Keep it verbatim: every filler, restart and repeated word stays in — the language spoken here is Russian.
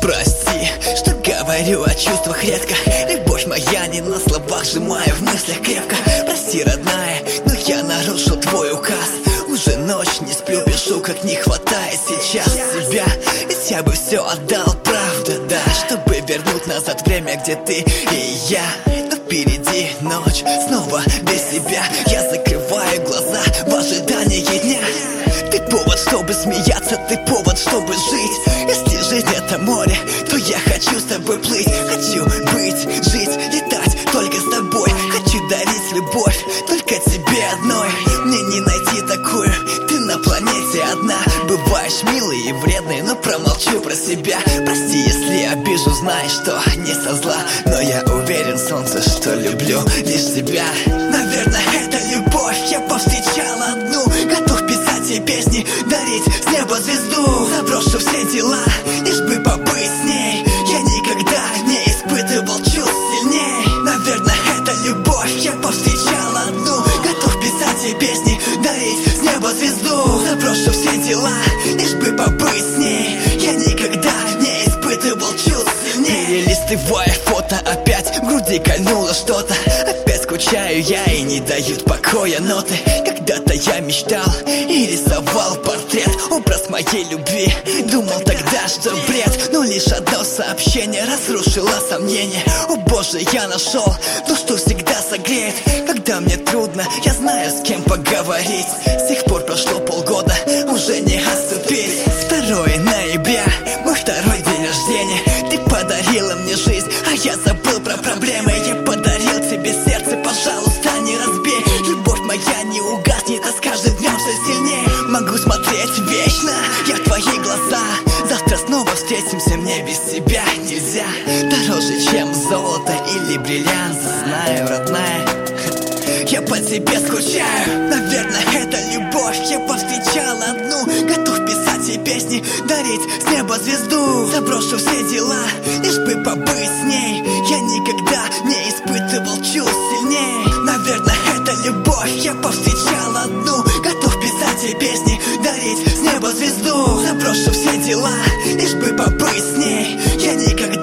Прости, что говорю о чувствах редко. Любовь моя не на словах, сжимаю в мыслях крепко. Прости, родная, но я нарушил твой указ. Уже ночь, не сплю, пишу, как не хватает сейчас себя. Ведь я бы все отдал, правда, да, чтобы вернуть назад время, где ты и я. Но впереди ночь, снова без тебя. Я закрываю глаза в ожидании дня. Ты повод, чтобы смеяться, ты повод, чтобы жить. Если жизнь это море, то я хочу с тобой плыть. Хочу быть, жить, летать только с тобой. Хочу дарить любовь только тебе одной. Мне не найти такую, ты на планете одна. Бываешь милый и вредный, но промолчу про себя. Прости, если обижу, знай, что не со зла. Но я уверен, солнце, что люблю лишь тебя. Наверное, это любовь, я повстречал одну. Готов писать ей песни, дарить с неба звезду. Заброшу все дела, лишь бы побыть с ней. Я никогда не испытывал чувств сильней. Наверное, это любовь, я повстречал одну. Готов писать ей песни, дарить с неба звезду. Заброшу все дела, лишь бы побыть с ней. Я никогда не испытывал чувств сильней. Перелистывая фото, опять в груди кольнуло что-то. Опять скучаю я и не дают покоя ноты. Когда-то я мечтал и рисовал портрет, образ моей любви. Думал тогда, что бред, но лишь одно сообщение разрушило сомнения. О боже, я нашел то, что всегда согреет. Когда мне трудно, я знаю, с кем поговорить. С тех пор прошло полгода, уже не отступить. Второе ноября, мой второй день рождения. Ты подарила мне жизнь, а я забыл про проблемы. Я подарил тебе сердце, пожалуйста, не разбей. Любовь моя не угаснет, а с каждым днем все сильнее. Могу смотреть вечно, я в твои глаза. Завтра снова встретимся, мне без тебя нельзя. Дороже, чем золото или бриллиант, знаю, родная, я по тебе скучаю. Наверное, это любовь, я повстречал одну. Готов писать ей песни, дарить с неба звезду. Заброшу все дела, лишь бы побыть с ней. Я никогда не испытывал чувств сильней. Наверное, это любовь, я повстречал одну. Готов писать ей песни, дарить с неба звезду. Заброшу все дела, лишь бы побыть с ней. Я никогда